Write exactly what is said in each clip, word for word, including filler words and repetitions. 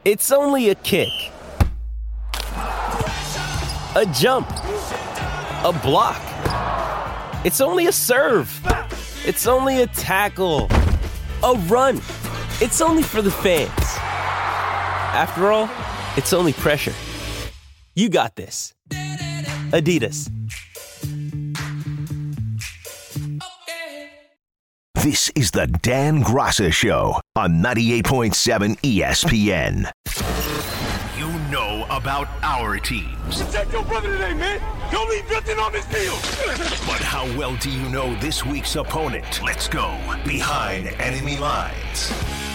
It's only a kick, a jump, a block. It's only a serve. It's only a tackle, a run. It's only for the fans. After all, it's only pressure. You got this. Adidas. This is the Dan Graca Show on ninety-eight point seven E S P N. You know about our teams. Protect your brother today, man. Don't leave nothing on this field. But how well do you know this week's opponent? Let's go behind enemy lines.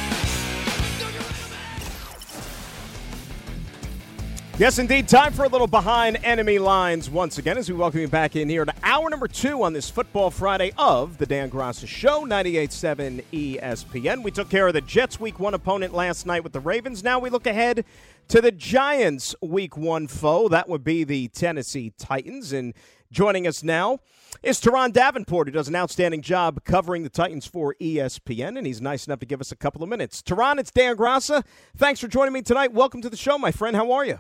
Yes, indeed. Time for a little behind enemy lines once again as we welcome you back in here to hour number two on this Football Friday of the Dan Graca Show, ninety-eight point seven E S P N. We took care of the Jets' Week one opponent last night with the Ravens. Now we look ahead to the Giants' Week one foe. That would be the Tennessee Titans. And joining us now is Teron Davenport, who does an outstanding job covering the Titans for E S P N, and he's nice enough to give us a couple of minutes. Teron, it's Dan Graca. Thanks for joining me tonight. Welcome to the show, my friend. How are you?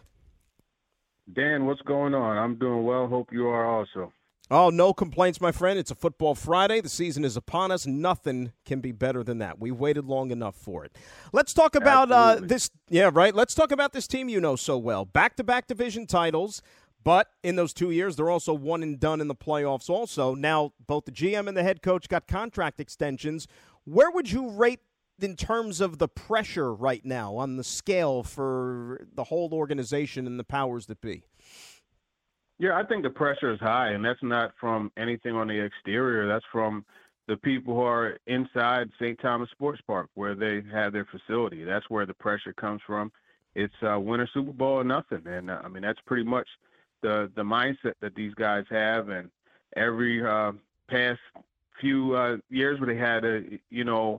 Dan, what's going on? I'm doing well. Hope you are also. Oh, no complaints, my friend. It's a football Friday. The season is upon us. Nothing can be better than that. We waited long enough for it. Let's talk about uh, this. Yeah, right. Let's talk about this team you know so well. Back-to-back division titles, but in those two years, they're also one and done in the playoffs also. Now, both the G M and the head coach got contract extensions. Where would you rate in terms of the pressure right now on the scale for the whole organization and the powers that be? Yeah, I think the pressure is high, and that's not from anything on the exterior. That's from the people who are inside Saint Thomas Sports Park, where they have their facility. That's where the pressure comes from. It's uh, win a Super Bowl or nothing, and uh, I mean that's pretty much the the mindset that these guys have. And every uh, past few uh, years where they had a you know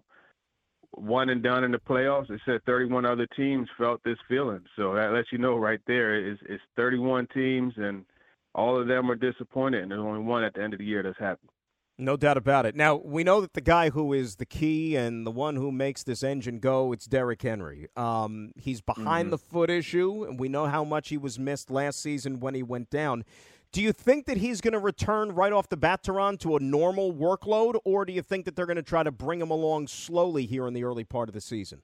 one and done in the playoffs, they said thirty-one other teams felt this feeling. So that lets you know right there is it's thirty-one teams, and all of them are disappointed, and there's only one at the end of the year that's happy. No doubt about it. Now, we know that the guy who is the key and the one who makes this engine go, it's Derrick Henry. Um, he's behind mm-hmm. the foot issue, and we know how much he was missed last season when he went down. Do you think that he's going to return right off the bat, Teron, to a normal workload, or do you think that they're going to try to bring him along slowly here in the early part of the season?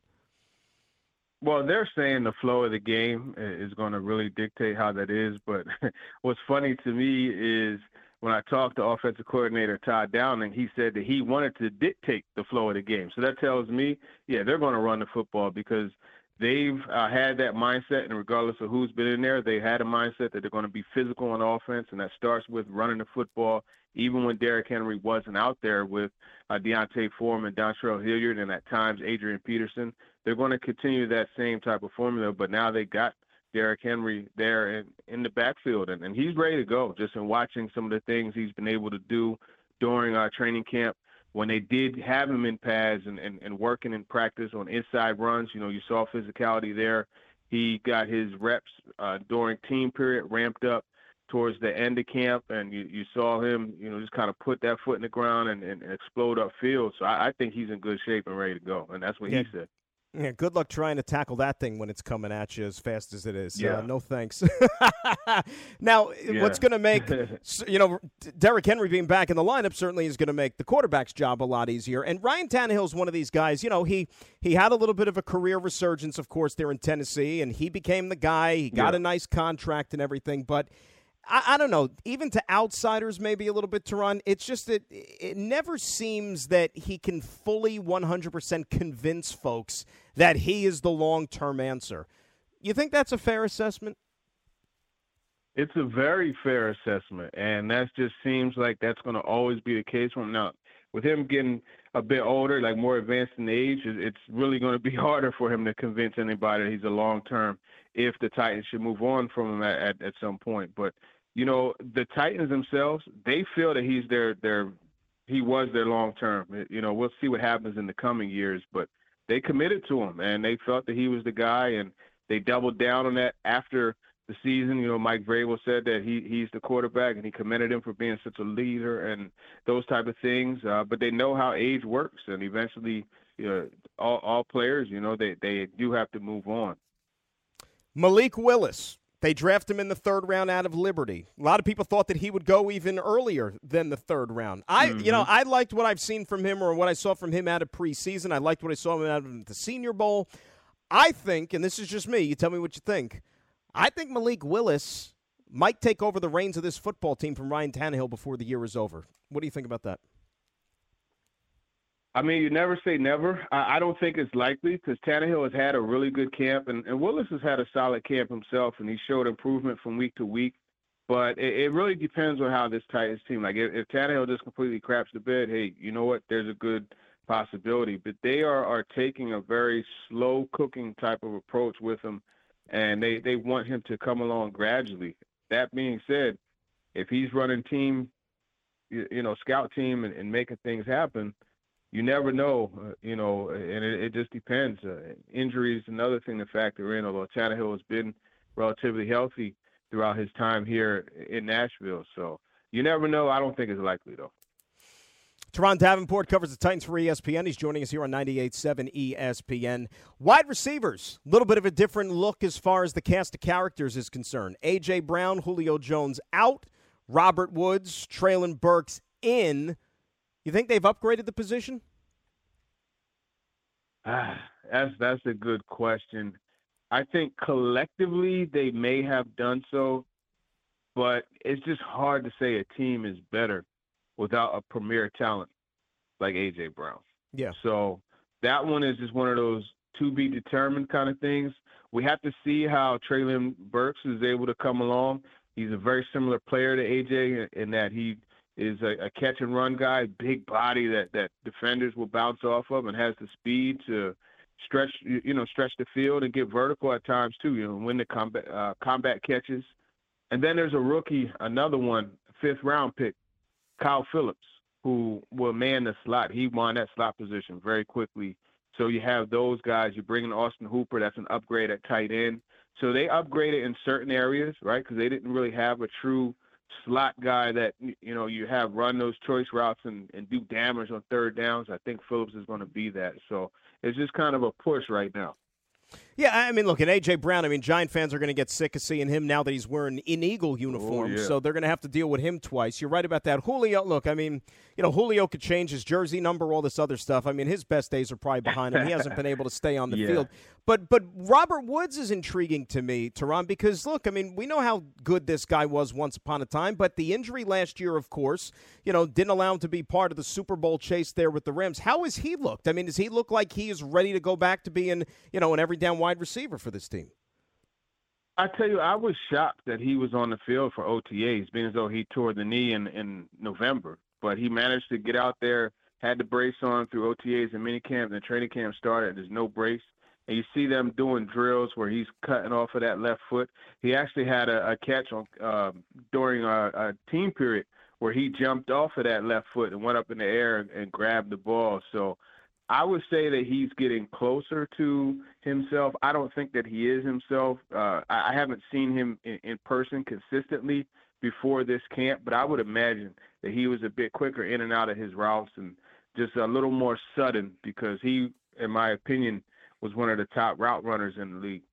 Well, they're saying the flow of the game is going to really dictate how that is. But what's funny to me is when I talked to offensive coordinator Todd Downing, he said that he wanted to dictate the flow of the game. So that tells me, yeah, they're going to run the football because they've uh, had that mindset, and regardless of who's been in there, they had a mindset that they're going to be physical on offense, and that starts with running the football. Even when Derrick Henry wasn't out there with uh, Deontay Foreman, Dontrell Hilliard, and at times Adrian Peterson, they're going to continue that same type of formula. But now they got Derrick Henry there in, in the backfield, and, and he's ready to go. Just in watching some of the things he's been able to do during our training camp, when they did have him in pads and, and, and working in practice on inside runs, you know, you saw physicality there. He got his reps uh, during team period ramped up towards the end of camp, and you, you saw him, you know, just kind of put that foot in the ground and, and, and explode upfield. So I, I think he's in good shape and ready to go, and that's what yeah. he said. Yeah, good luck trying to tackle that thing when it's coming at you as fast as it is. Yeah. Uh, no thanks. Now, yeah. what's going to make, you know, Derrick Henry being back in the lineup certainly is going to make the quarterback's job a lot easier. And Ryan Tannehill's one of these guys, you know, he, he had a little bit of a career resurgence, of course, there in Tennessee, and he became the guy. He got yeah. a nice contract and everything, but I, I don't know, even to outsiders maybe a little bit to run, it's just that it never seems that he can fully one hundred percent convince folks that he is the long-term answer. You think that's a fair assessment? It's a very fair assessment, and that just seems like that's going to always be the case from now. With him getting a bit older, like more advanced in age, it's really going to be harder for him to convince anybody that he's a long-term if the Titans should move on from him at, at, at some point. But, you know, the Titans themselves, they feel that he's their, their he was their long-term. You know, we'll see what happens in the coming years, but they committed to him, and they felt that he was the guy, and they doubled down on that after the season. You know, Mike Vrabel said that he he's the quarterback, and he commended him for being such a leader and those type of things. Uh, but they know how age works, and eventually, you know, all, all players, you know, they, they do have to move on. Malik Willis. They draft him in the third round out of Liberty. A lot of people thought that he would go even earlier than the third round. I, mm-hmm. you know, I liked what I've seen from him or what I saw from him out of preseason. I liked what I saw him out of the Senior Bowl. I think, and this is just me, you tell me what you think, I think Malik Willis might take over the reins of this football team from Ryan Tannehill before the year is over. What do you think about that? I mean, you never say never. I, I don't think it's likely because Tannehill has had a really good camp, and, and Willis has had a solid camp himself, and he showed improvement from week to week. But it, it really depends on how this Titans team, like if, if Tannehill just completely craps the bed, hey, you know what, there's a good possibility. But they are, are taking a very slow cooking type of approach with him, and they, they want him to come along gradually. That being said, if he's running team, you, you know, scout team and, and making things happen, you never know, uh, you know, and it, it just depends. Uh, injuries, another thing to factor in, although Tannehill has been relatively healthy throughout his time here in Nashville. So you never know. I don't think it's likely, though. Teron Davenport covers the Titans for E S P N. He's joining us here on ninety-eight point seven E S P N. Wide receivers, a little bit of a different look as far as the cast of characters is concerned. A J. Brown, Julio Jones out, Robert Woods, Treylon Burks in. You think they've upgraded the position? Ah, that's that's a good question. I think collectively they may have done so, but it's just hard to say a team is better without a premier talent like A J. Brown. Yeah. So that one is just one of those to be determined kind of things. We have to see how Treylon Burks is able to come along. He's a very similar player to A J in that he is a, a catch and run guy, big body that, that defenders will bounce off of and has the speed to stretch, you know, stretch the field and get vertical at times too, you know, win the combat, uh, combat catches. And then there's a rookie, another one, fifth round pick, Kyle Phillips, who will man the slot. He won that slot position very quickly. So you have those guys. You bring in Austin Hooper. That's an upgrade at tight end. So they upgraded in certain areas, right, because they didn't really have a true slot guy that, you know, you have run those choice routes and, and do damage on third downs. I think Phillips is going to be that. So it's just kind of a push right now. Yeah, I mean, look, at A J. Brown, I mean, Giant fans are going to get sick of seeing him now that he's wearing an Eagle uniform, oh, yeah. so they're going to have to deal with him twice. You're right about that. Julio, look, I mean, you know, Julio could change his jersey number, all this other stuff. I mean, his best days are probably behind him. He hasn't been able to stay on the yeah. field. But but Robert Woods is intriguing to me, Teron, because, look, I mean, we know how good this guy was once upon a time, but the injury last year, of course, you know, didn't allow him to be part of the Super Bowl chase there with the Rams. How has he looked? I mean, does he look like he is ready to go back to being, you know, an every down wide receiver for this team? I tell you, I was shocked that he was on the field for O T As, being as though he tore the knee in, in November. But he managed to get out there, had the brace on through O T As and minicamp, and the training camp started. There's no brace. And you see them doing drills where he's cutting off of that left foot. He actually had a, a catch on uh, during a, a team period where he jumped off of that left foot and went up in the air and, and grabbed the ball. So I would say that he's getting closer to himself. I don't think that he is himself. Uh, I, I haven't seen him in, in person consistently before this camp, but I would imagine that he was a bit quicker in and out of his routes and just a little more sudden because he, in my opinion, was one of the top route runners in the league.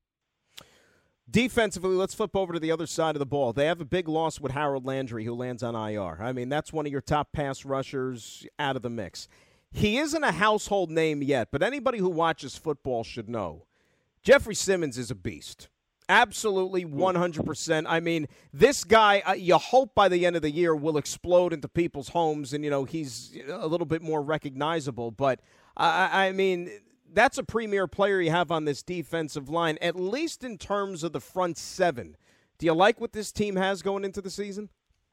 Defensively, let's flip over to the other side of the ball. They have a big loss with Harold Landry, who lands on I R. I mean, that's one of your top pass rushers out of the mix. He isn't a household name yet, but anybody who watches football should know Jeffrey Simmons is a beast. Absolutely one hundred percent. I mean, this guy, uh, you hope by the end of the year will explode into people's homes and, you know, he's a little bit more recognizable. But, uh, I mean, that's a premier player you have on this defensive line, at least in terms of the front seven. Do you like what this team has going into the season?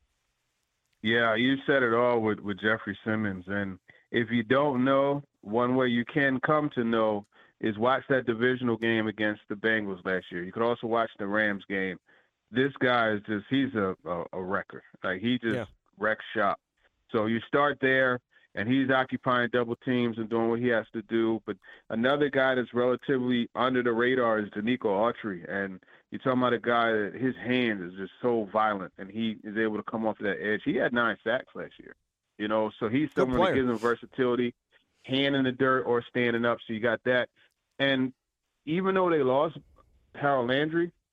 Yeah, you said it all with, with Jeffrey Simmons. And if you don't know, one way you can come to know is watch that divisional game against the Bengals last year. You could also watch the Rams game. This guy is just, he's a, a, a wrecker. Like, he just yeah. wrecks shop. So you start there, and he's occupying double teams and doing what he has to do. But another guy that's relatively under the radar is Danico Autry. And you're talking about a guy that his hand is just so violent, and he is able to come off of that edge. He had nine sacks last year. You know, so he's someone that gives him versatility, hand in the dirt or standing up. So you got that. And even though they lost Harold Landry,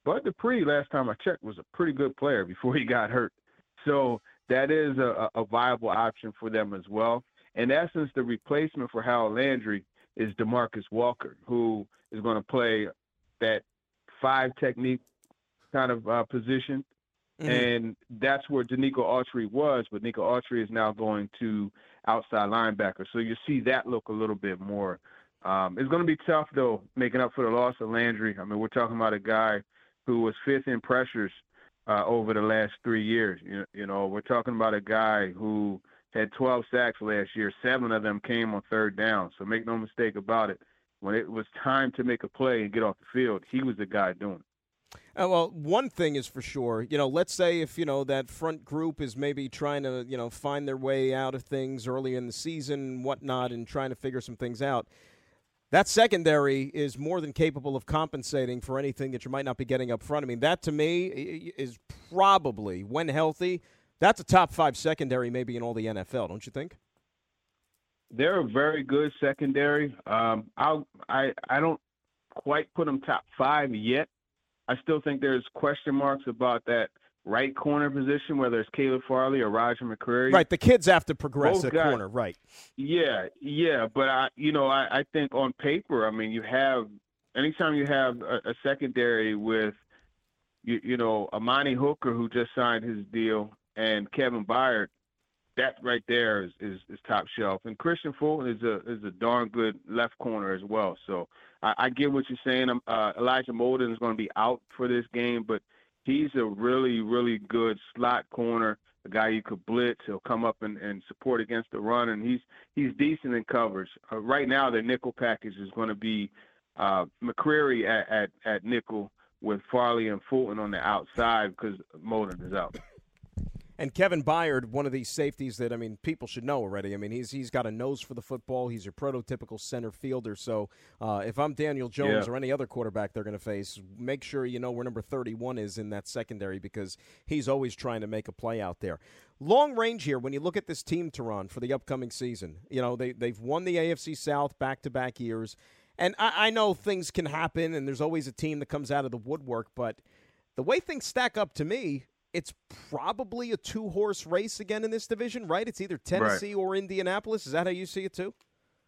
Bud Dupree, last time I checked, was a pretty good player before he got hurt. So that is a, a viable option for them as well. In essence, the replacement for Harold Landry is DeMarcus Walker, who is going to play that five technique kind of uh, position. Mm-hmm. And that's where Danico Autry was, but Nico Autry is now going to outside linebacker. So you see that look a little bit more. Um, it's going to be tough, though, making up for the loss of Landry. I mean, we're talking about a guy who was fifth in pressures uh, over the last three years. You, you know, we're talking about a guy who had twelve sacks last year. Seven of them came on third down. So make no mistake about it. When it was time to make a play and get off the field, he was the guy doing it. Uh, well, one thing is for sure, you know, let's say if, you know, that front group is maybe trying to, you know, find their way out of things early in the season and whatnot and trying to figure some things out. That secondary is more than capable of compensating for anything that you might not be getting up front. I mean, that to me is probably, when healthy, that's a top five secondary maybe in all the N F L, don't you think? They're a very good secondary. Um, I'll, I I don't quite put them top five yet. I still think there's question marks about that right corner position, whether it's Caleb Farley or Roger McCreary. Right, the kids have to progress Both at guys, corner, right. Yeah, yeah, but, I, you know, I, I think on paper, I mean, you have – anytime you have a, a secondary with, you, you know, Amani Hooker, who just signed his deal, and Kevin Byard, that right there is, is, is top shelf. And Christian Fulton is a is a darn good left corner as well. So I, I get what you're saying. Uh, Elijah Molden is going to be out for this game, but he's a really, really good slot corner, a guy you could blitz. He'll come up and, and support against the run, and he's he's decent in coverage. Uh, right now, their nickel package is going to be uh, McCreary at, at, at nickel with Farley and Fulton on the outside because Molden is out. And Kevin Byard, one of these safeties that, I mean, people should know already. I mean, he's he's got a nose for the football. He's your prototypical center fielder. So uh, if I'm Daniel Jones yeah. or any other quarterback they're going to face, make sure you know where number thirty-one is in that secondary because he's always trying to make a play out there. Long range here, when you look at this team, Teron, for the upcoming season, you know, they, they've won the A F C South back-to-back years. And I, I know things can happen, and there's always a team that comes out of the woodwork, but the way things stack up to me, it's probably a two-horse race again in this division, right? It's either Tennessee right. or Indianapolis. Is that how you see it too?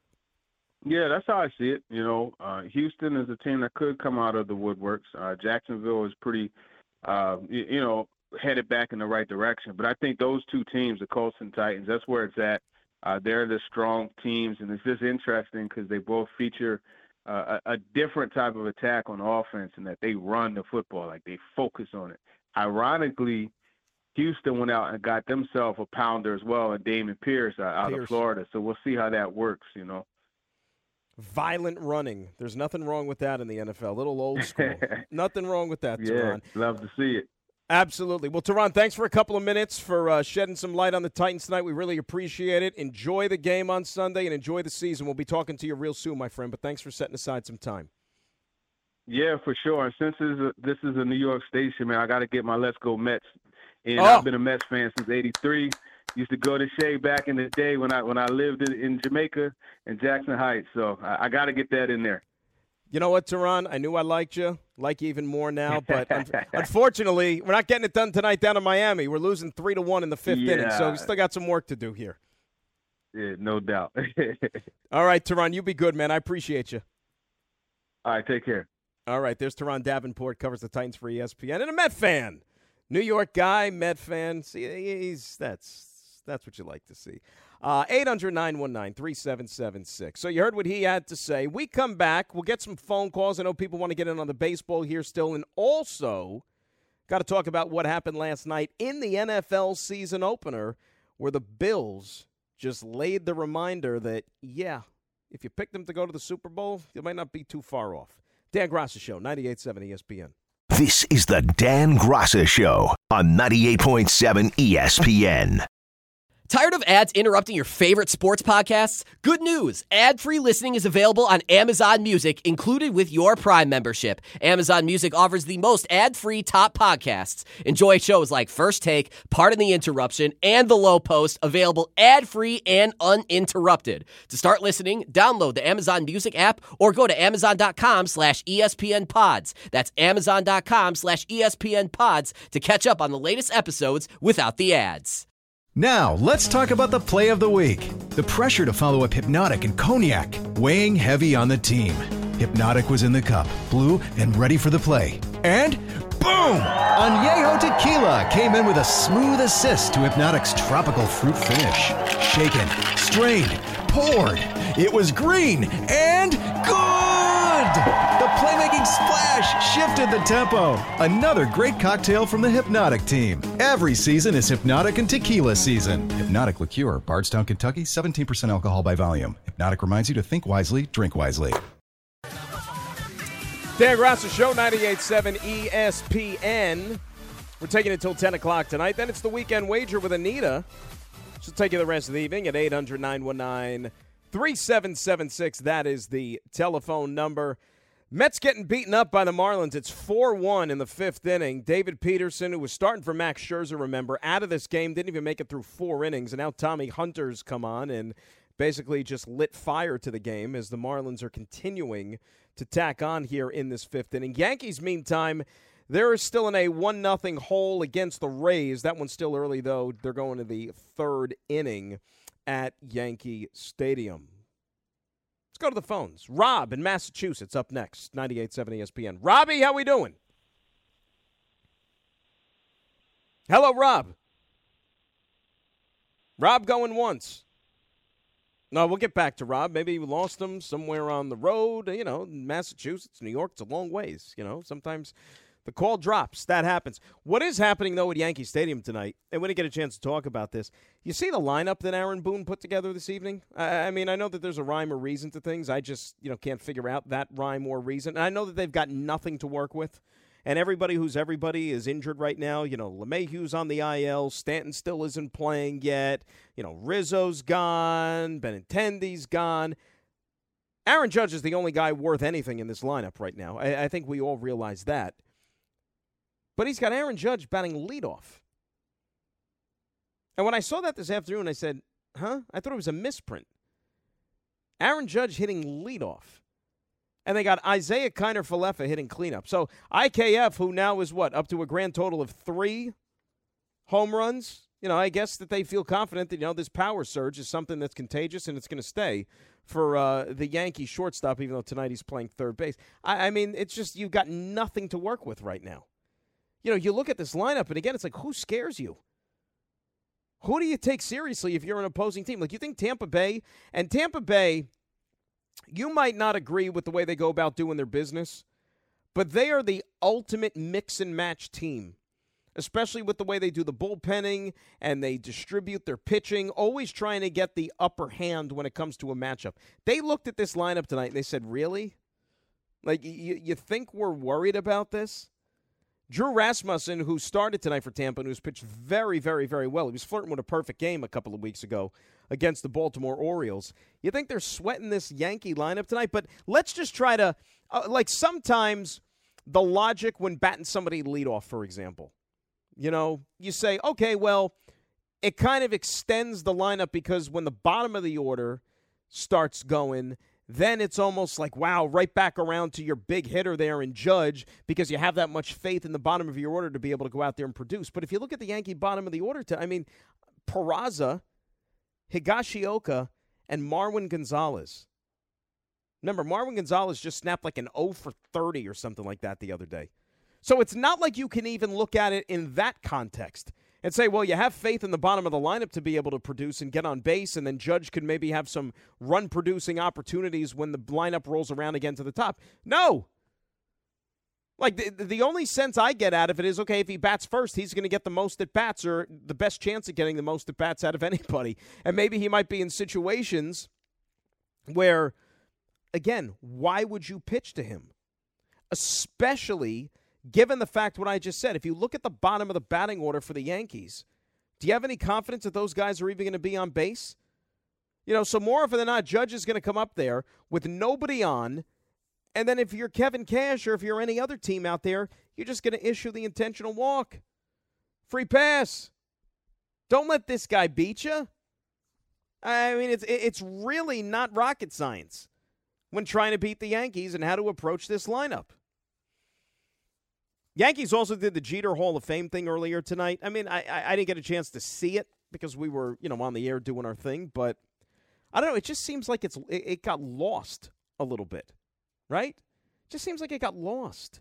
Yeah, that's how I see it. You know, uh, Houston is a team that could come out of the woodworks. Uh, Jacksonville is pretty, uh, you, you know, headed back in the right direction. But I think those two teams, the Colts and Titans, that's where it's at. Uh, they're the strong teams, and it's just interesting because they both feature uh, a, a different type of attack on offense in that they run the football, like they focus on it. Ironically, Houston went out and got themselves a pounder as well, and Dameon Pierce out Pierce. of Florida. So we'll see how that works, you know. Violent running. There's nothing wrong with that in the N F L. A little old school. Nothing wrong with that, Teron. Yeah, love to see it. Absolutely. Well, Teron, thanks for a couple of minutes for uh, shedding some light on the Titans tonight. We really appreciate it. Enjoy the game on Sunday and enjoy the season. We'll be talking to you real soon, my friend, but thanks for setting aside some time. Yeah, for sure. And since this is a, this is a New York station, man, I got to get my Let's Go Mets. And oh. I've been a Mets fan since eighty-three. Used to go to Shea back in the day when I when I lived in, in Jamaica and Jackson Heights. So I, I got to get that in there. You know what, Teron? I knew I liked you. Like you even more now. But un- unfortunately, we're not getting it done tonight down in Miami. We're losing three to one in the fifth yeah. inning. So we still got some work to do here. Yeah, no doubt. All right, Teron, you be good, man. I appreciate you. All right, take care. All right, there's Teron Davenport, covers the Titans for E S P N, and a Met fan. New York guy, Met fan. See, he's that's that's what you like to see. Uh, eight hundred, nine one nine, three seven seven six. So you heard what he had to say. We come back. We'll get some phone calls. I know people want to get in on the baseball here still. And also got to talk about what happened last night in the N F L season opener where the Bills just laid the reminder that, yeah, if you pick them to go to the Super Bowl, you might not be too far off. Dan Graca Show, ninety-eight point seven E S P N. This is the Dan Graca Show on ninety-eight point seven E S P N. Tired of ads interrupting your favorite sports podcasts? Good news! Ad-free listening is available on Amazon Music, included with your Prime membership. Amazon Music offers the most ad-free top podcasts. Enjoy shows like First Take, Pardon the Interruption, and The Low Post, available ad-free and uninterrupted. To start listening, download the Amazon Music app or go to amazon.com slash ESPN pods. That's amazon.com slash ESPN pods to catch up on the latest episodes without the ads. Now, let's talk about the play of the week. The pressure to follow up Hypnotic and Cognac, weighing heavy on the team. Hypnotic was in the cup, blue, and ready for the play. And boom! Añejo Tequila came in with a smooth assist to Hypnotic's tropical fruit finish. Shaken, strained, poured. It was green and good! The playmaking splash shifted the tempo. Another great cocktail from the Hypnotic team. Every season is Hypnotic and Tequila season. Hypnotic Liqueur, Bardstown, Kentucky, seventeen percent alcohol by volume. Hypnotic reminds you to think wisely, drink wisely. Dan Graca Show, ninety-eight point seven E S P N. We're taking it till ten o'clock tonight. Then it's the Weekend Wager with Anita. She'll take you the rest of the evening at eight hundred, nine one nine, three seven seven six. That is the telephone number. Mets getting beaten up by the Marlins. It's four one in the fifth inning. David Peterson, who was starting for Max Scherzer, remember, out of this game, didn't even make it through four innings. And now Tommy Hunter's come on and basically just lit fire to the game as the Marlins are continuing to tack on here in this fifth inning. Yankees, meantime, they're still in a one nothing hole against the Rays. That one's still early, though. They're going to the third inning at Yankee Stadium. Let's go to the phones. Rob in Massachusetts up next, ninety-eight point seven E S P N. Robbie, how we doing? Hello, Rob. Rob going once. No, we'll get back to Rob. Maybe we lost him somewhere on the road. You know, Massachusetts, New York, it's a long ways. You know, sometimes the call drops. That happens. What is happening, though, at Yankee Stadium tonight, and we didn't get a chance to talk about this, you see the lineup that Aaron Boone put together this evening? I, I mean, I know that there's a rhyme or reason to things. I just, you know, can't figure out that rhyme or reason. And I know that they've got nothing to work with. And everybody who's everybody is injured right now. You know, LeMahieu's on the I L. Stanton still isn't playing yet. You know, Rizzo's gone. Benintendi's gone. Aaron Judge is the only guy worth anything in this lineup right now. I, I think we all realize that. But he's got Aaron Judge batting leadoff. And when I saw that this afternoon, I said, huh? I thought it was a misprint. Aaron Judge hitting leadoff. And they got Isaiah Kiner-Falefa hitting cleanup. So I K F, who now is what, up to a grand total of three home runs? You know, I guess that they feel confident that, you know, this power surge is something that's contagious and it's going to stay for uh, the Yankee shortstop, even though tonight he's playing third base. I, I mean, it's just you've got nothing to work with right now. You know, you look at this lineup, and again, it's like, who scares you? Who do you take seriously if you're an opposing team? Like, you think Tampa Bay, and Tampa Bay, you might not agree with the way they go about doing their business, but they are the ultimate mix and match team, especially with the way they do the bullpenning and they distribute their pitching, always trying to get the upper hand when it comes to a matchup. They looked at this lineup tonight, and they said, really? Like, you, you think we're worried about this? Drew Rasmussen, who started tonight for Tampa and who's pitched very, very, very well. He was flirting with a perfect game a couple of weeks ago against the Baltimore Orioles. You think they're sweating this Yankee lineup tonight? But let's just try to, uh, like sometimes the logic when batting somebody lead off, for example. You know, you say, okay, well, it kind of extends the lineup because when the bottom of the order starts going, then it's almost like, wow, right back around to your big hitter there in Judge because you have that much faith in the bottom of your order to be able to go out there and produce. But if you look at the Yankee bottom of the order, to, I mean, Peraza, Higashioka, and Marwin Gonzalez. Remember, Marwin Gonzalez just snapped like an oh for thirty or something like that the other day. So it's not like you can even look at it in that context and say, well, you have faith in the bottom of the lineup to be able to produce and get on base, and then Judge could maybe have some run-producing opportunities when the lineup rolls around again to the top. No. Like, the, the only sense I get out of it is, okay, if he bats first, he's going to get the most at-bats or the best chance of getting the most at-bats out of anybody. And maybe he might be in situations where, again, why would you pitch to him? Especially given the fact what I just said. If you look at the bottom of the batting order for the Yankees, Do you have any confidence that those guys are even going to be on base? You know, so more often than not, Judge is going to come up there with nobody on, and then if you're Kevin Cash or if you're any other team out there, you're just going to issue the intentional walk. Free pass. Don't let this guy beat you. I mean, it's it's really not rocket science when trying to beat the Yankees and how to approach this lineup. Yankees also did the Jeter Hall of Fame thing earlier tonight. I mean, I, I, I didn't get a chance to see it because we were, you know, on the air doing our thing, but I don't know. It just seems like it's it, it got lost a little bit, right? It just seems like it got lost.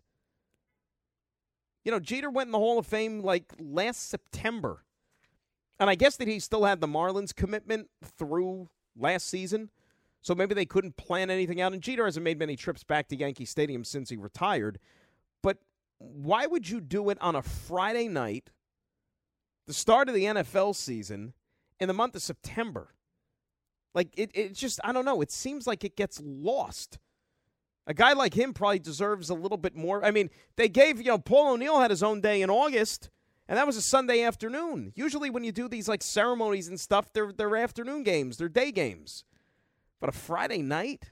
You know, Jeter went in the Hall of Fame like last September. And I guess that he still had the Marlins commitment through last season. So maybe they couldn't plan anything out. And Jeter hasn't made many trips back to Yankee Stadium since he retired. But why would you do it on a Friday night, the start of the N F L season, in the month of September? Like, it, it just, I don't know. It seems like it gets lost. A guy like him probably deserves a little bit more. I mean, they gave, you know, Paul O'Neill had his own day in August, and that was a Sunday afternoon. Usually when you do these, like, ceremonies and stuff, they're, they're afternoon games. They're day games. But a Friday night?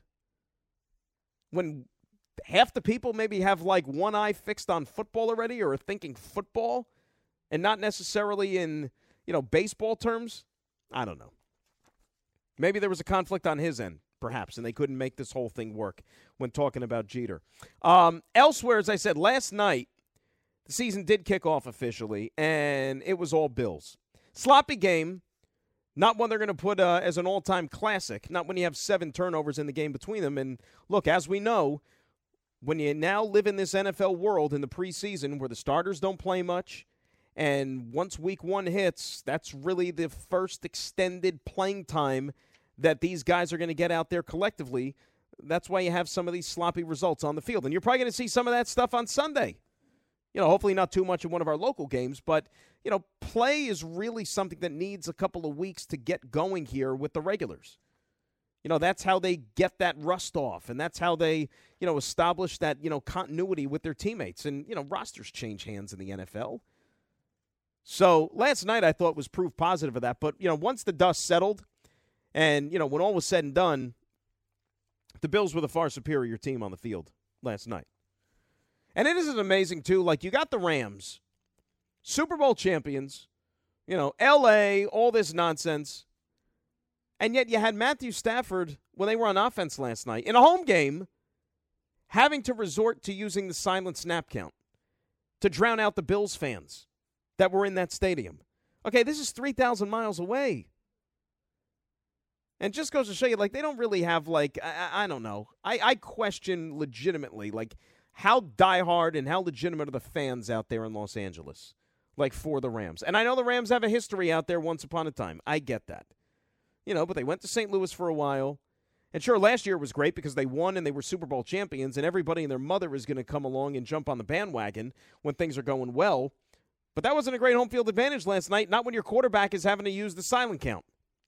When half the people maybe have, like, one eye fixed on football already or are thinking football and not necessarily in, you know, baseball terms? I don't know. Maybe there was a conflict on his end, perhaps, and they couldn't make this whole thing work when talking about Jeter. Um, elsewhere, as I said, last night, the season did kick off officially, and it was all Bills. Sloppy game, not one they're going to put uh, as an all-time classic, not when you have seven turnovers in the game between them. And look, as we know, when you now live in this N F L world in the preseason where the starters don't play much, and once week one hits, that's really the first extended playing time that these guys are going to get out there collectively. That's why you have some of these sloppy results on the field. And you're probably going to see some of that stuff on Sunday. You know, hopefully not too much in one of our local games, but, you know, play is really something that needs a couple of weeks to get going here with the regulars. You know, that's how they get that rust off, and that's how they, you know, establish that, you know, continuity with their teammates. And, you know, rosters change hands in the N F L. So last night I thought was proof positive of that. But, you know, once the dust settled and, you know, when all was said and done, the Bills were the far superior team on the field last night. And it isn't amazing, too. Like, you got the Rams, Super Bowl champions, you know, L A, all this nonsense. And yet you had Matthew Stafford, when they were on offense last night, in a home game, having to resort to using the silent snap count to drown out the Bills fans that were in that stadium. Okay, this is three thousand miles away. And just goes to show you, like, they don't really have, like, I, I don't know. I, I question legitimately, like, how diehard and how legitimate are the fans out there in Los Angeles, like, for the Rams. And I know the Rams have a history out there once upon a time. I get that. You know, but they went to Saint Louis for a while. And sure, last year was great because they won and they were Super Bowl champions, and everybody and their mother is going to come along and jump on the bandwagon when things are going well. But that wasn't a great home field advantage last night, not when your quarterback is having to use the silent count.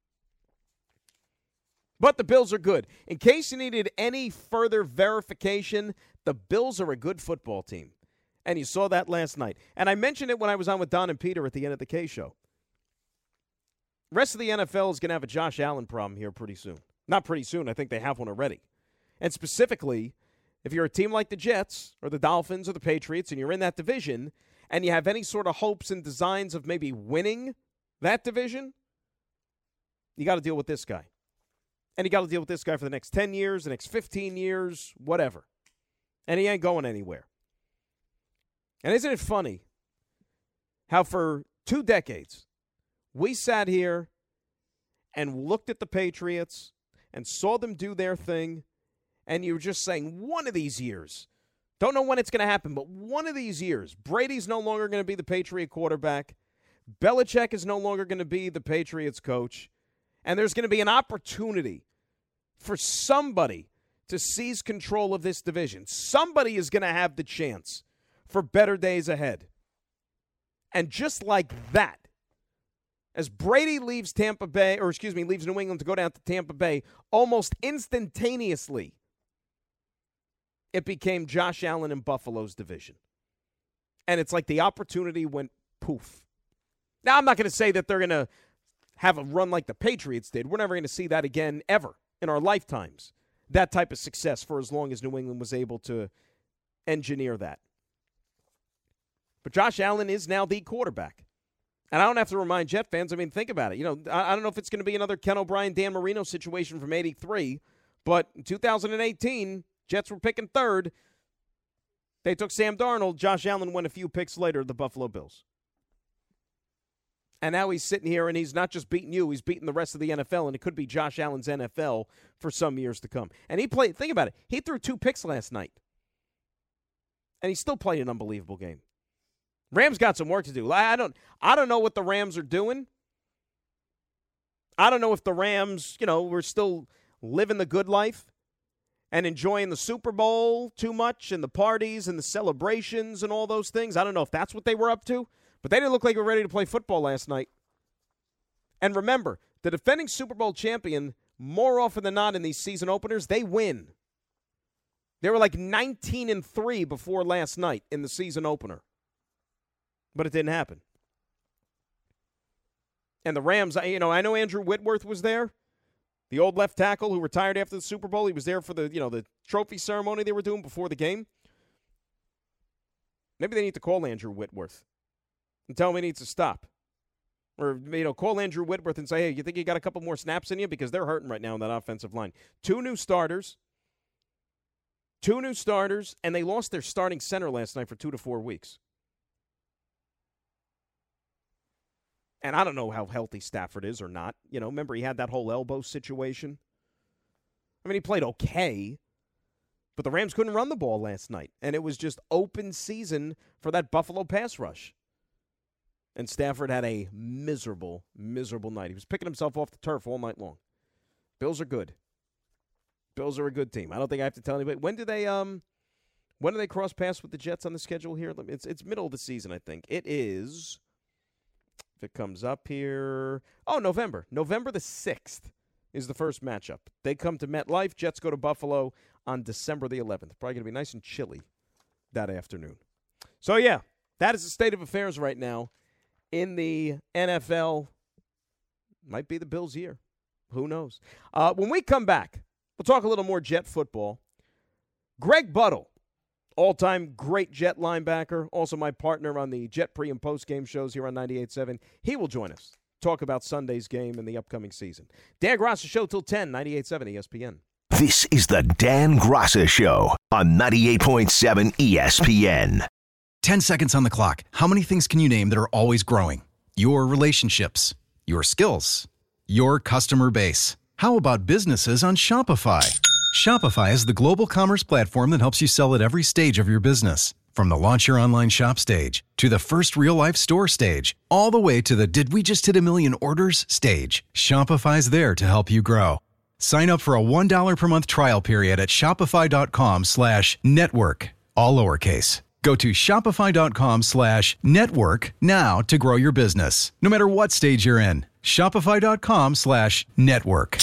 But the Bills are good. In case you needed any further verification, the Bills are a good football team. And you saw that last night. And I mentioned it when I was on with Don and Peter at the end of the K Show. The rest of the N F L is going to have a Josh Allen problem here pretty soon. Not pretty soon. I think they have one already. And specifically, if you're a team like the Jets or the Dolphins or the Patriots and you're in that division and you have any sort of hopes and designs of maybe winning that division, you got to deal with this guy. And you got to deal with this guy for the next ten years, the next fifteen years, whatever. And he ain't going anywhere. And isn't it funny how for two decades we sat here and looked at the Patriots and saw them do their thing, and you were just saying, one of these years, don't know when it's going to happen, but one of these years, Brady's no longer going to be the Patriot quarterback. Belichick is no longer going to be the Patriots coach. And there's going to be an opportunity for somebody to seize control of this division. Somebody is going to have the chance for better days ahead. And just like that, as Brady leaves Tampa Bay, or excuse me, leaves New England to go down to Tampa Bay, almost instantaneously, it became Josh Allen and Buffalo's division. And it's like the opportunity went poof. Now, I'm not going to say that they're going to have a run like the Patriots did. We're never going to see that again ever in our lifetimes, that type of success for as long as New England was able to engineer that. But Josh Allen is now the quarterback. And I don't have to remind Jet fans. I mean, think about it. You know, I, I don't know if it's going to be another Ken O'Brien, Dan Marino situation from eighty-three, but in two thousand eighteen, Jets were picking third. They took Sam Darnold. Josh Allen went a few picks later, the Buffalo Bills. And now he's sitting here, and he's not just beating you, he's beating the rest of the N F L, and it could be Josh Allen's N F L for some years to come. And he played, think about it, he threw two picks last night. And he still played an unbelievable game. Rams got some work to do. I don't I don't know what the Rams are doing. I don't know if the Rams, you know, we're still living the good life and enjoying the Super Bowl too much and the parties and the celebrations and all those things. I don't know if that's what they were up to, but they didn't look like they were ready to play football last night. And remember, the defending Super Bowl champion, more often than not in these season openers, they win. They were like nineteen and three before last night in the season opener. But it didn't happen. And the Rams, you know, I know Andrew Whitworth was there, the old left tackle who retired after the Super Bowl. He was there for the, you know, the trophy ceremony they were doing before the game. Maybe they need to call Andrew Whitworth and tell him he needs to stop. Or, you know, call Andrew Whitworth and say, hey, you think you got a couple more snaps in you? Because they're hurting right now in that offensive line. Two new starters. Two new starters, and they lost their starting center last night for two to four weeks. And I don't know how healthy Stafford is or not. You know, remember he had that whole elbow situation. I mean, he played okay, but the Rams couldn't run the ball last night. And it was just open season for that Buffalo pass rush. And Stafford had a miserable, miserable night. He was picking himself off the turf all night long. Bills are good. Bills are a good team. I don't think I have to tell anybody. When do they um when do they cross paths with the Jets on the schedule here? It's it's middle of the season, I think. It is, if it comes up here, oh, November. November the sixth is the first matchup. They come to MetLife. Jets go to Buffalo on December the eleventh. Probably going to be nice and chilly that afternoon. So, yeah, that is the state of affairs right now in the N F L. Might be the Bills' year. Who knows? Uh, when we come back, we'll talk a little more Jet football. Greg Buttle, all-time great Jet linebacker, also my partner on the Jet pre- and post-game shows here on ninety-eight point seven. He will join us, talk about Sunday's game and the upcoming season. Dan Graca Show till ten, ninety-eight point seven E S P N. This is the Dan Graca Show on ninety-eight point seven E S P N. Ten seconds on the clock. How many things can you name that are always growing? Your relationships, your skills, your customer base. How about businesses on Shopify? Shopify is the global commerce platform that helps you sell at every stage of your business. From the launch your online shop stage, to the first real-life store stage, all the way to the did we just hit a million orders stage. Shopify's there to help you grow. Sign up for a one dollar per month trial period at shopify.com slash network, all lowercase. Go to shopify.com slash network now to grow your business, no matter what stage you're in. Shopify.com slash network.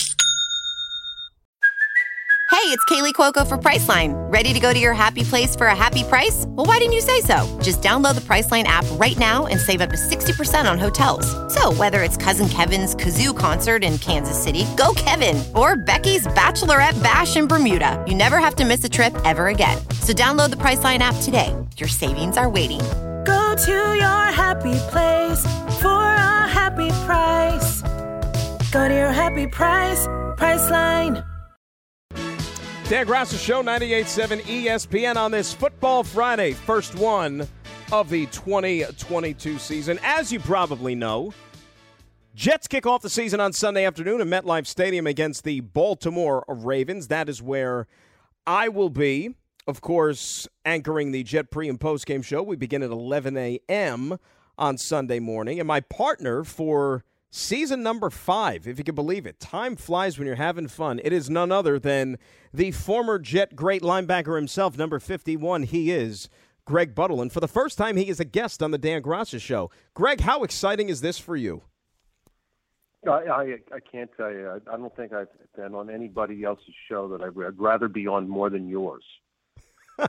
Hey, it's Kaylee Cuoco for Priceline. Ready to go to your happy place for a happy price? Well, why didn't you say so? Just download the Priceline app right now and save up to sixty percent on hotels. So whether it's Cousin Kevin's Kazoo Concert in Kansas City, go Kevin, or Becky's Bachelorette Bash in Bermuda, you never have to miss a trip ever again. So download the Priceline app today. Your savings are waiting. Go to your happy place for a happy price. Go to your happy price, Priceline. Dan Graca Show, ninety-eight point seven E S P N on this Football Friday, first one of the twenty twenty-two season. As you probably know, Jets kick off the season on Sunday afternoon at MetLife Stadium against the Baltimore Ravens. That is where I will be, of course, anchoring the Jet pre- and post-game show. We begin at eleven a.m. on Sunday morning. And my partner for season number five, if you can believe it. Time flies when you're having fun. It is none other than the former Jet great linebacker himself, number fifty-one. He is Greg Buttle. And for the first time, he is a guest on the Dan Graca Show. Greg, how exciting is this for you? I, I, I can't tell you. I, I don't think I've been on anybody else's show that I'd, I'd rather be on more than yours.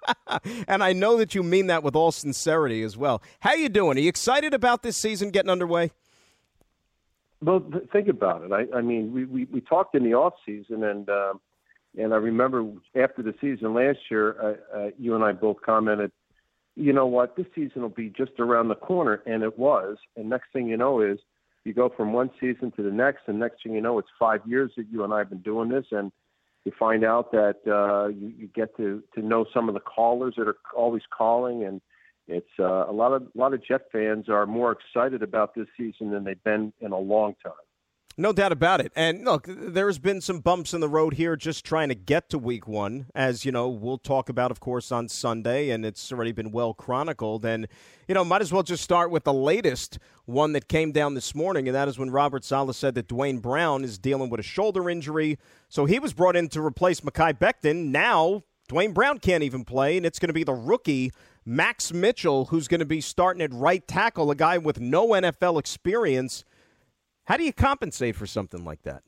And I know that you mean that with all sincerity as well. How you doing? Are you excited about this season getting underway? Well, th- think about it. I, I mean, we, we, we talked in the off season, and um, and I remember after the season last year, uh, uh, you and I both commented, you know what, this season will be just around the corner, and it was. And next thing you know is you go from one season to the next, and next thing you know, it's five years that you and I have been doing this, and you find out that uh, you, you get to, to know some of the callers that are always calling, and it's uh, a lot of a lot of Jet fans are more excited about this season than they've been in a long time. No doubt about it. And look, there's been some bumps in the road here just trying to get to week one, as, you know, we'll talk about, of course, on Sunday, and it's already been well chronicled. And, you know, might as well just start with the latest one that came down this morning, and that is when Robert Saleh said that Dwayne Brown is dealing with a shoulder injury. So he was brought in to replace Mekhi Becton. Now Dwayne Brown can't even play, and it's going to be the rookie Max Mitchell who's going to be starting at right tackle, a guy with no N F L experience. How do you compensate for something like that?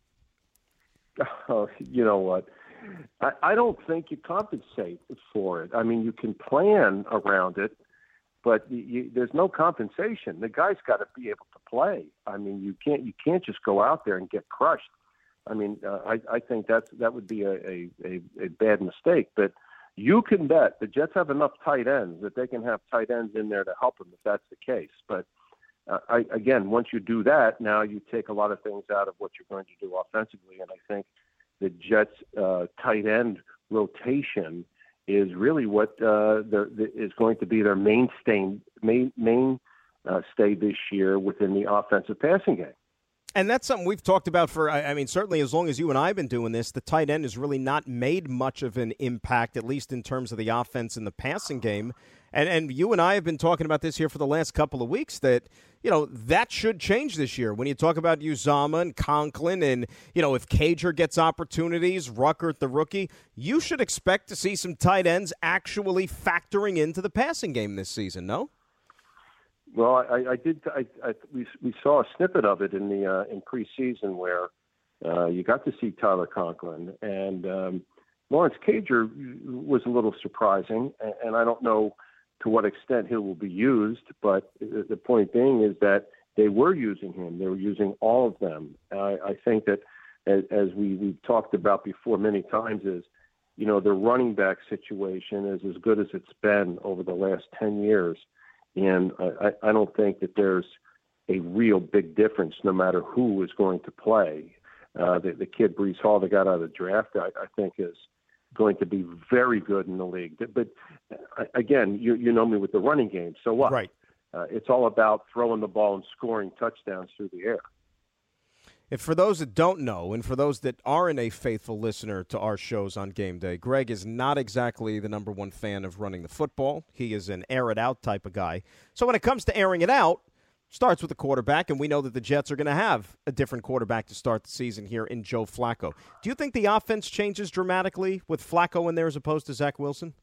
Oh, you know what? I, I don't think you compensate for it. I mean, you can plan around it, but you, you, there's no compensation. The guy's got to be able to play. I mean, you can't you can't just go out there and get crushed. I mean, uh, I, I think that's that would be a, a, a, a bad mistake. But you can bet the Jets have enough tight ends that they can have tight ends in there to help them if that's the case. But Uh, I, again, once you do that, now you take a lot of things out of what you're going to do offensively. And I think the Jets' uh, tight end rotation is really what uh, the, the, is going to be their mainstay, main, main uh, stay this year within the offensive passing game. And that's something we've talked about for, I mean, certainly as long as you and I have been doing this, the tight end has really not made much of an impact, at least in terms of the offense and the passing game. And and you and I have been talking about this here for the last couple of weeks that, you know, that should change this year. When you talk about Uzomah and Conklin and, you know, if Cager gets opportunities, Ruckert, the rookie, you should expect to see some tight ends actually factoring into the passing game this season, no? Well, I, I did. I, I, we we saw a snippet of it in the uh, in preseason where uh, you got to see Tyler Conklin, and um, Lawrence Cager was a little surprising, and, and I don't know to what extent he will be used. But the point being is that they were using him; they were using all of them. I, I think that, as, as we we've talked about before many times, is you know the running back situation is as good as it's been over the last ten years. And I, I don't think that there's a real big difference no matter who is going to play. Uh, the, the kid Breece Hall that got out of the draft, I, I think, is going to be very good in the league. But, but uh, again, you, you know me with the running game. So what? Right. Uh, it's all about throwing the ball and scoring touchdowns through the air. And for those that don't know, and for those that aren't a faithful listener to our shows on game day, Greg is not exactly the number one fan of running the football. He is an air-it-out type of guy. So when it comes to airing it out, starts with the quarterback, and we know that the Jets are going to have a different quarterback to start the season here in Joe Flacco. Do you think the offense changes dramatically with Flacco in there as opposed to Zach Wilson?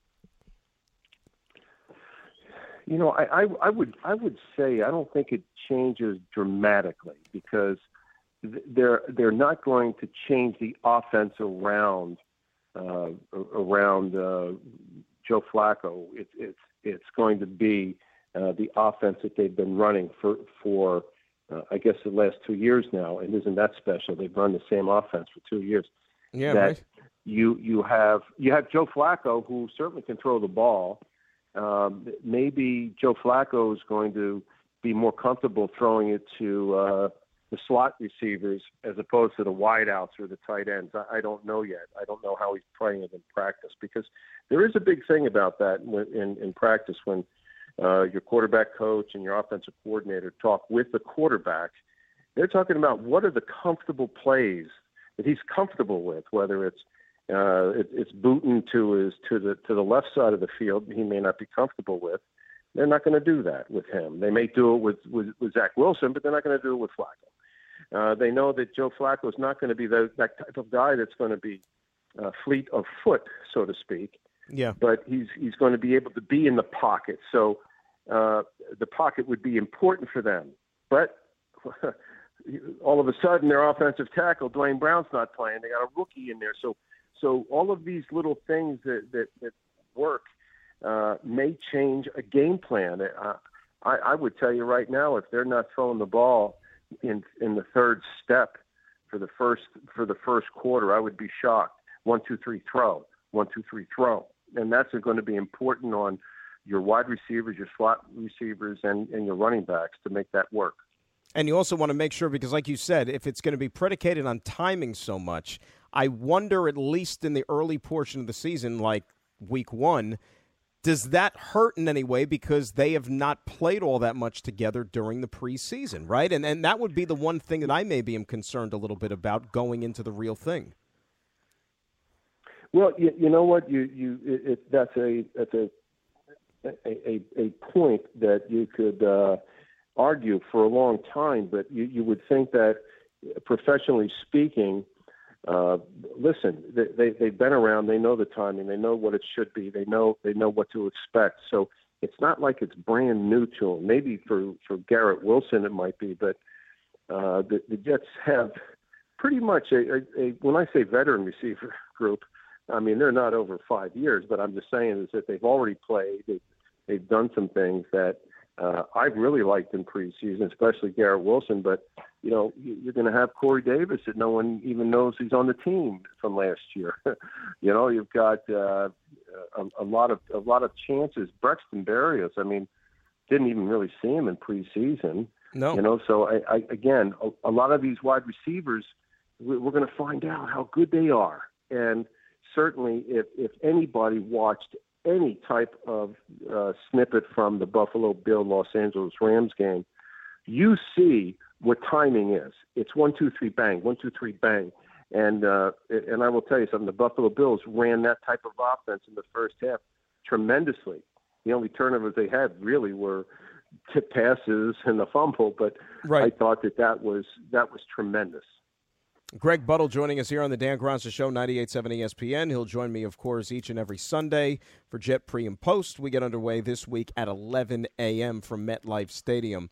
You know, I, I, I would I would say I don't think it changes dramatically because – They're they're not going to change the offense around uh, around uh, Joe Flacco. It's it's it's going to be uh, the offense that they've been running for for uh, I guess the last two years now. And isn't that special? They've run the same offense for two years. Yeah, that right. You you have you have Joe Flacco who certainly can throw the ball. Um, maybe Joe Flacco is going to be more comfortable throwing it to. Uh, the slot receivers as opposed to the wideouts or the tight ends. I, I don't know yet. I don't know how he's playing it in practice because there is a big thing about that in, in, in practice when uh, your quarterback coach and your offensive coordinator talk with the quarterback. They're talking about what are the comfortable plays that he's comfortable with, whether it's uh, it, it's booting to his to the to the left side of the field he may not be comfortable with. They're not going to do that with him. They may do it with, with, with Zach Wilson, but they're not going to do it with Flacco. Uh, they know that Joe Flacco is not going to be the, that type of guy that's going to be uh, fleet of foot, so to speak. Yeah. But he's he's going to be able to be in the pocket. So uh, the pocket would be important for them. But all of a sudden, their offensive tackle, Dwayne Brown's not playing. They got a rookie in there. So so all of these little things that, that, that work uh, may change a game plan. Uh, I, I would tell you right now, if they're not throwing the ball in in the third step for the first for the first quarter, I would be shocked. One, two, three, throw. One, two, three, throw. And that's going to be important on your wide receivers, your slot receivers, and, and your running backs to make that work. And you also want to make sure, because like you said, if it's going to be predicated on timing so much, I wonder, at least in the early portion of the season, like week one, does that hurt in any way because they have not played all that much together during the preseason, right? And and that would be the one thing that I maybe am concerned a little bit about going into the real thing. Well, you, you know what? You you it, it, that's a that's a a, a point that you could uh, argue for a long time, but you, you would think that, professionally speaking, uh, listen, they, they they've been around, they know the timing, they know what it should be, they know they know what to expect. So it's not like it's brand new to them. Maybe for, for Garrett Wilson it might be, but uh, the, the Jets have pretty much a, a, a when I say veteran receiver group, I mean, they're not over five years, but I'm just saying is that they've already played. They've, they've done some things that uh, I've really liked in preseason, especially Garrett Wilson. But, you know, you're going to have Corey Davis that no one even knows he's on the team from last year. you know, you've got uh, a, a lot of a lot of chances. Braxton Berrios, I mean, didn't even really see him in preseason. No. You know, so, I, I again, a, a lot of these wide receivers, we're going to find out how good they are. And certainly, if, if anybody watched any type of uh, snippet from the Buffalo Bill Los Angeles Rams game, you see what timing is. It's one, two, three, bang, one, two, three, bang. And uh, and I will tell you something, the Buffalo Bills ran that type of offense in the first half tremendously. The only turnovers they had really were tip passes and the fumble, but right. I thought that that was, that was tremendous. Greg Buttle joining us here on the Dan Graca Show, ninety-eight point seven E S P N. He'll join me, of course, each and every Sunday for Jet Pre and Post. We get underway this week at eleven a.m. from MetLife Stadium.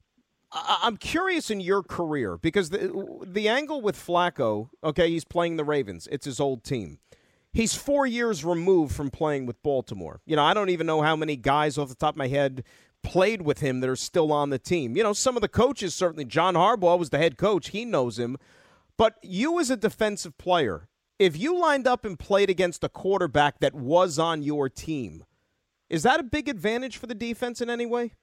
I- I'm curious in your career, because the, the angle with Flacco, okay, he's playing the Ravens. It's his old team. He's four years removed from playing with Baltimore. You know, I don't even know how many guys off the top of my head played with him that are still on the team. You know, some of the coaches, certainly John Harbaugh was the head coach. He knows him. But you as a defensive player, if you lined up and played against a quarterback that was on your team, is that a big advantage for the defense in any way?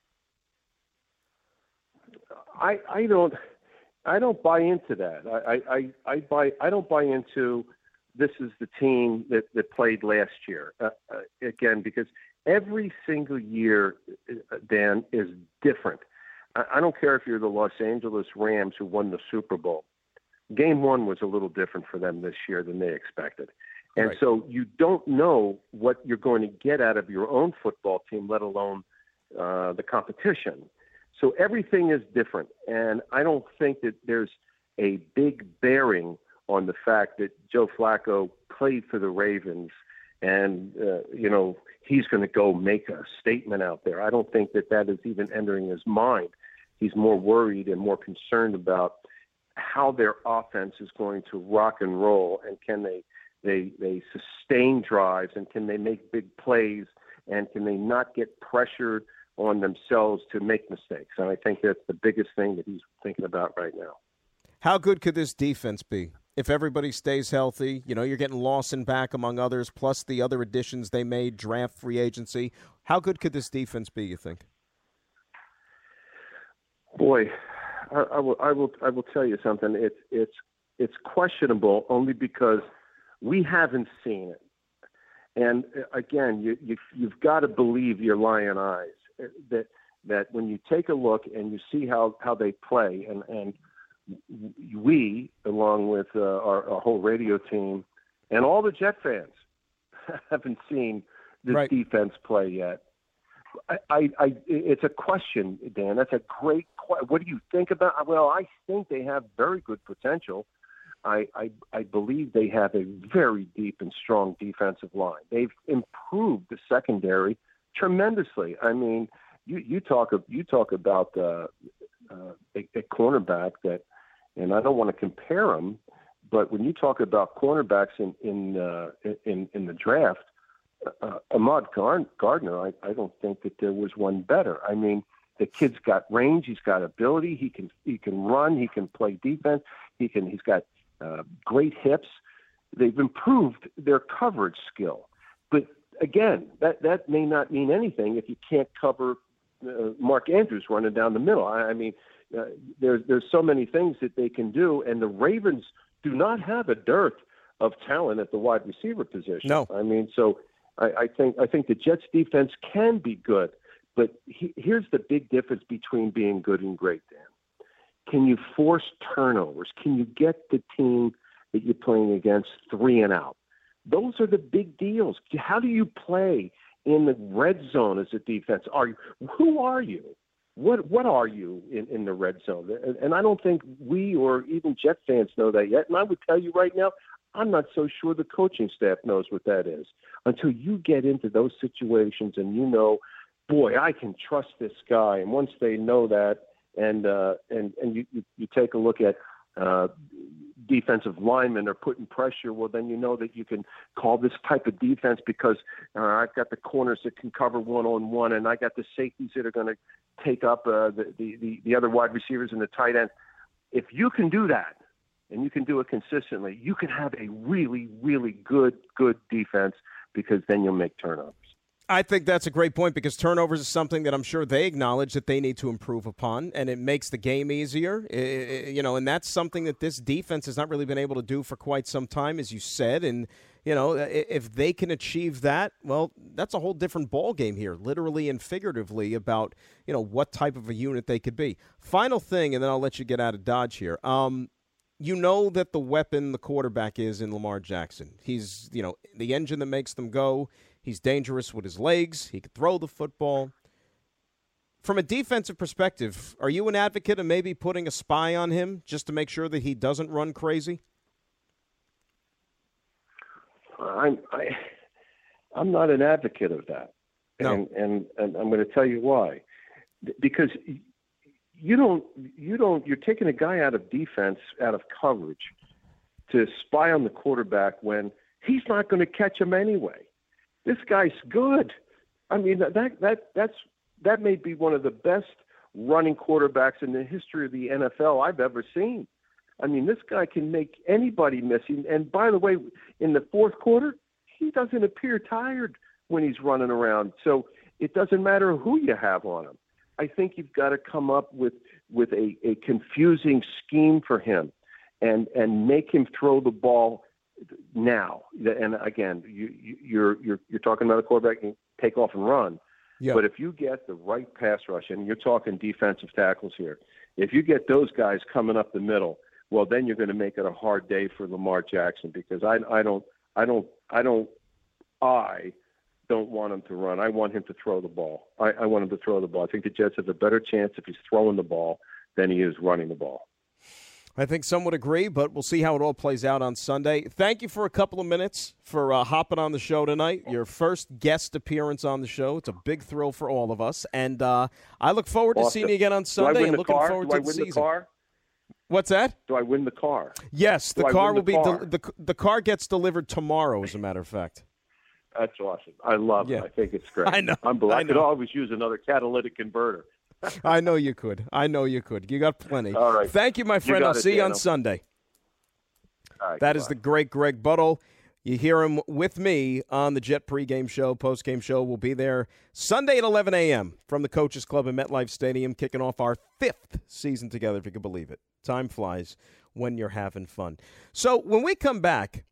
I, I don't I don't buy into that. I, I, I buy I don't buy into this is the team that, that played last year. Uh, uh, again, because every single year, uh, Dan, is different. I, I don't care if you're the Los Angeles Rams who won the Super Bowl. Game one was a little different for them this year than they expected. And right. so you don't know what you're going to get out of your own football team, let alone uh, the competition. So everything is different. And I don't think that there's a big bearing on the fact that Joe Flacco played for the Ravens and, uh, you know, he's going to go make a statement out there. I don't think that that is even entering his mind. He's more worried and more concerned about how their offense is going to rock and roll, and can they they they sustain drives, and can they make big plays, and can they not get pressured on themselves to make mistakes. And I think that's the biggest thing that he's thinking about right now. How good could this defense be if everybody stays healthy? You know, you're getting Lawson back among others, plus the other additions they made, draft, free agency. How good could this defense be, you think? Boy, I, I will. I will. I will tell you something. It's it's it's questionable only because we haven't seen it. And again, you, you you've got to believe your lion eyes that that when you take a look and you see how, how they play, and and we, along with uh, our, our whole radio team and all the Jet fans, haven't seen this right. defense play yet. I, I, I, it's a question, Dan. That's a great question. What do you think about? Well, I think they have very good potential. I, I, I believe they have a very deep and strong defensive line. They've improved the secondary tremendously. I mean, you, you talk you talk about uh, uh, a, a cornerback that, and I don't want to compare them, but when you talk about cornerbacks in in uh, in, in the draft, uh, Ahmad Gardner, I, I don't think that there was one better. I mean, the kid's got range, he's got ability, he can he can run, he can play defense, he can he's got uh, great hips. They've improved their coverage skill, but again, that that may not mean anything if you can't cover uh, Mark Andrews running down the middle. I, I mean, uh, there's there's so many things that they can do, and the Ravens do not have a dearth of talent at the wide receiver position. No, I mean, so I, I think I think the Jets defense can be good, but he, here's the big difference between being good and great, Dan. Can you force turnovers? Can you get the team that you're playing against three and out? Those are the big deals. How do you play in the red zone as a defense? Are you, who are you? What what are you in, in the red zone? And, and I don't think we or even Jet fans know that yet. And I would tell you right now, I'm not so sure the coaching staff knows what that is until you get into those situations and you know, boy, I can trust this guy. And once they know that, and uh, and and you, you, you take a look at uh, defensive linemen are putting pressure, well, then you know that you can call this type of defense because uh, I've got the corners that can cover one-on-one, and I got the safeties that are going to take up uh, the, the, the other wide receivers and the tight end. If you can do that, and you can do it consistently, you can have a really, really good, good defense because then you'll make turnovers. I think that's a great point because turnovers is something that I'm sure they acknowledge that they need to improve upon, and it makes the game easier. It, you know, and that's something that this defense has not really been able to do for quite some time, as you said. And, you know, if they can achieve that, well, that's a whole different ball game here, literally and figuratively, about, you know, what type of a unit they could be. Final thing, and then I'll let you get out of Dodge here. Um, you know that the weapon the quarterback is in Lamar Jackson. He's, you know, the engine that makes them go. He's dangerous with his legs. He could throw the football. From a defensive perspective, are you an advocate of maybe putting a spy on him just to make sure that he doesn't run crazy? I'm I, I'm not an advocate of that, no. and, and and I'm going to tell you why. Because you don't you don't you're taking a guy out of defense, out of coverage, to spy on the quarterback when he's not going to catch him anyway. This guy's good. I mean, that that that's that may be one of the best running quarterbacks in the history of the N F L I've ever seen. I mean, this guy can make anybody miss. And by the way, in the fourth quarter, he doesn't appear tired when he's running around. So it doesn't matter who you have on him. I think you've got to come up with with a, a confusing scheme for him and and make him throw the ball now. And again, you, you're you're you're talking about a quarterback can take off and run. Yep. But if you get the right pass rush, and you're talking defensive tackles here, if you get those guys coming up the middle, well, then you're going to make it a hard day for Lamar Jackson because I I don't I don't I don't I don't want him to run. I want him to throw the ball. I, I want him to throw the ball. I think the Jets have a better chance if he's throwing the ball than he is running the ball. I think some would agree, but we'll see how it all plays out on Sunday. Thank you for a couple of minutes for uh, hopping on the show tonight. Your first guest appearance on the show. It's a big thrill for all of us, and uh, I look forward awesome. to seeing you again on Sunday. And looking car? forward Do to I the win season. The car? What's that? Do I win the car? Yes, the Do car will the be car? De- the the car gets delivered tomorrow. As a matter of fact. That's awesome. I love yeah. it. I think it's great. I know. I'm I, I could know. always use another catalytic converter. I know you could. I know you could. You got plenty. All right. Thank you, my friend. You I'll it, see you on Dano. Sunday. All right, that goodbye. is the great Greg Buttle. You hear him with me on the Jet pregame show, postgame show. We'll be there Sunday at eleven a.m. from the Coaches Club in MetLife Stadium, kicking off our fifth season together, if you can believe it. Time flies when you're having fun. So when we come back,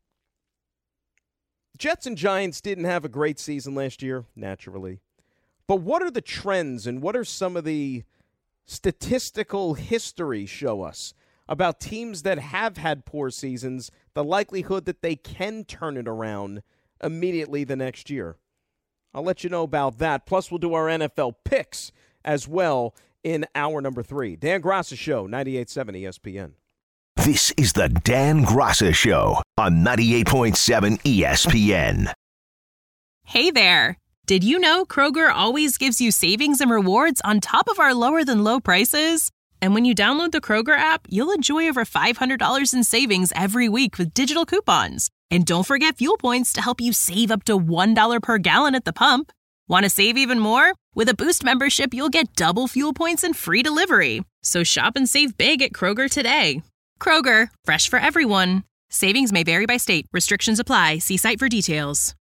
Jets and Giants didn't have a great season last year, naturally. But what are the trends and what are some of the statistical history show us about teams that have had poor seasons, the likelihood that they can turn it around immediately the next year? I'll let you know about that. Plus, we'll do our N F L picks as well in hour number three. Dan Graca Show, ninety-eight point seven E S P N. This is the Dan Graca Show on ninety-eight point seven E S P N. Hey there. Did you know Kroger always gives you savings and rewards on top of our lower than low prices? And when you download the Kroger app, you'll enjoy over five hundred dollars in savings every week with digital coupons. And don't forget fuel points to help you save up to one dollar per gallon at the pump. Want to save even more? With a Boost membership, you'll get double fuel points and free delivery. So shop and save big at Kroger today. Kroger, fresh for everyone. Savings may vary by state. Restrictions apply. See site for details.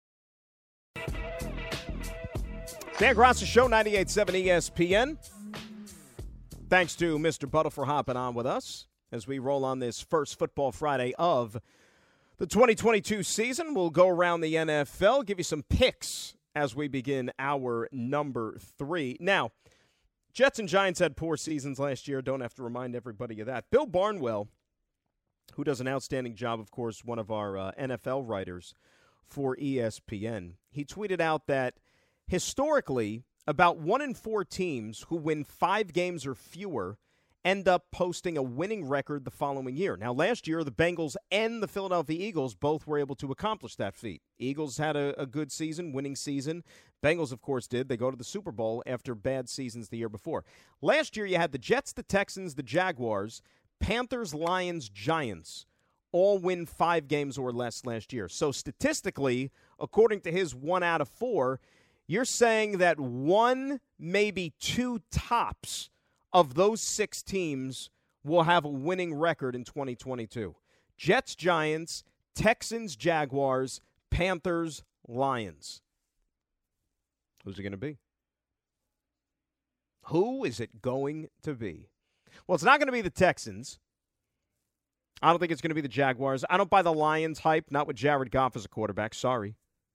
Dan Graca Show, ninety-eight point seven E S P N. Thanks to Mister Buttle for hopping on with us as we roll on this first Football Friday of the twenty twenty-two season. We'll go around the N F L, give you some picks as we begin our number three. Now, Jets and Giants had poor seasons last year. Don't have to remind everybody of that. Bill Barnwell, who does an outstanding job, of course, one of our uh, N F L writers for E S P N, he tweeted out that historically, about one in four teams who win five games or fewer end up posting a winning record the following year. Now, last year, the Bengals and the Philadelphia Eagles both were able to accomplish that feat. Eagles had a, a good season, winning season. Bengals, of course, did. They go to the Super Bowl after bad seasons the year before. Last year, you had the Jets, the Texans, the Jaguars, Panthers, Lions, Giants all win five games or less last year. So statistically, according to his one out of four, you're saying that one, maybe two tops of those six teams will have a winning record in twenty twenty-two. Jets, Giants, Texans, Jaguars, Panthers, Lions. Who's it going to be? Who is it going to be? Well, it's not going to be the Texans. I don't think it's going to be the Jaguars. I don't buy the Lions hype, not with Jared Goff as a quarterback. Sorry.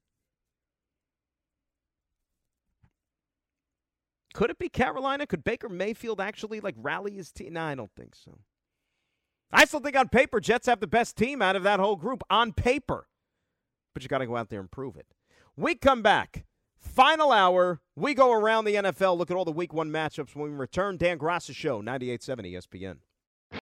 Could it be Carolina? Could Baker Mayfield actually, like, rally his team? No, I don't think so. I still think on paper, Jets have the best team out of that whole group. On paper. But you got to go out there and prove it. We come back. Final hour. We go around the N F L, look at all the week one matchups when we return. Dan Graca Show, ninety-eight point seven E S P N.